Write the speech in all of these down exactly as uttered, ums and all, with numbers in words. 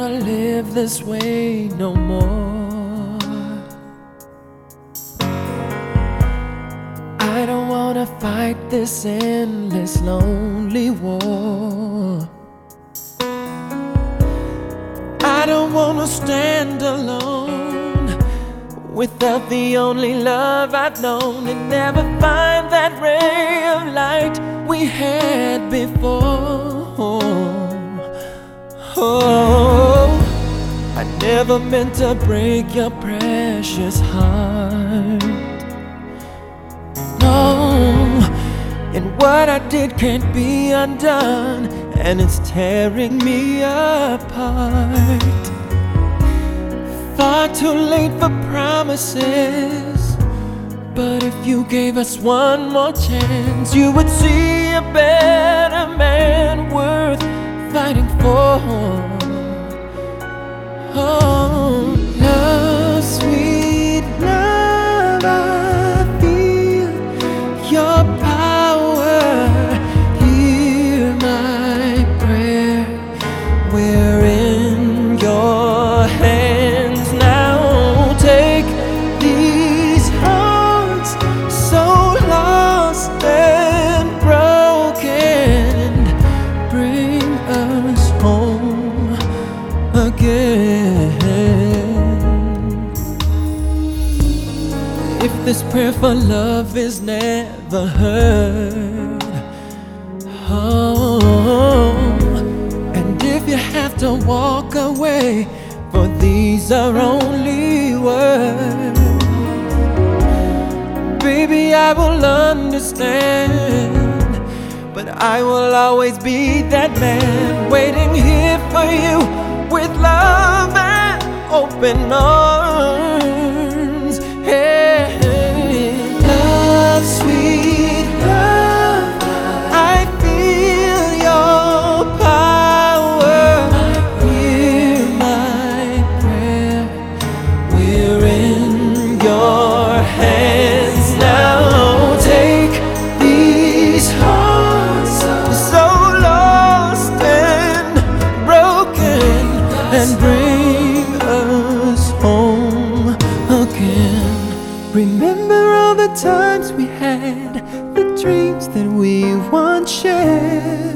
wanna live this way no more. I don't wanna fight this endless lonely war. I don't wanna stand alone without the only love I've known, and never find that ray of light we had before. Oh, I never meant to break your precious heart. No, and what I did can't be undone, and it's tearing me apart. Far too late for promises, but if you gave us one more chance, you would see a better man worth fighting for. Oh, love, sweet love, I feel your power. Hear my prayer. We're in your hands now. Take these hearts so lost and broken, bring us home again. If this prayer for love is never heard, oh, and if you have to walk away, for these are only words, baby, I will understand. But I will always be that man waiting here for you with love and open arms. Hey, love, sweet love, I feel your power. Hear my prayer. We're in your hands now. Take these hearts so lost and broken, and bring us home again. Remember all the times we had, the dreams that we once shared.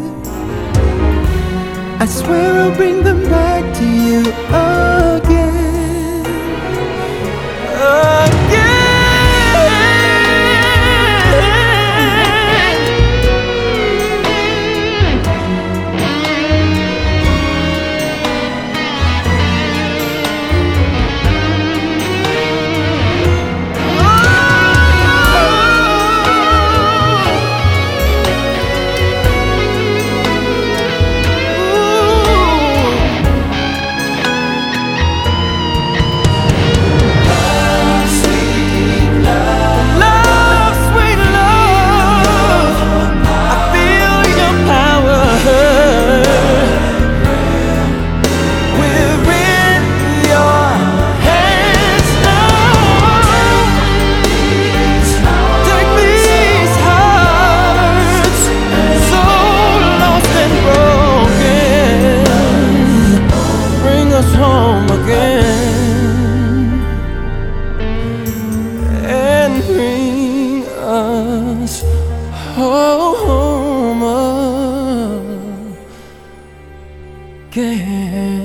I swear I'll bring them back to you again, again. Home again, and bring us home again.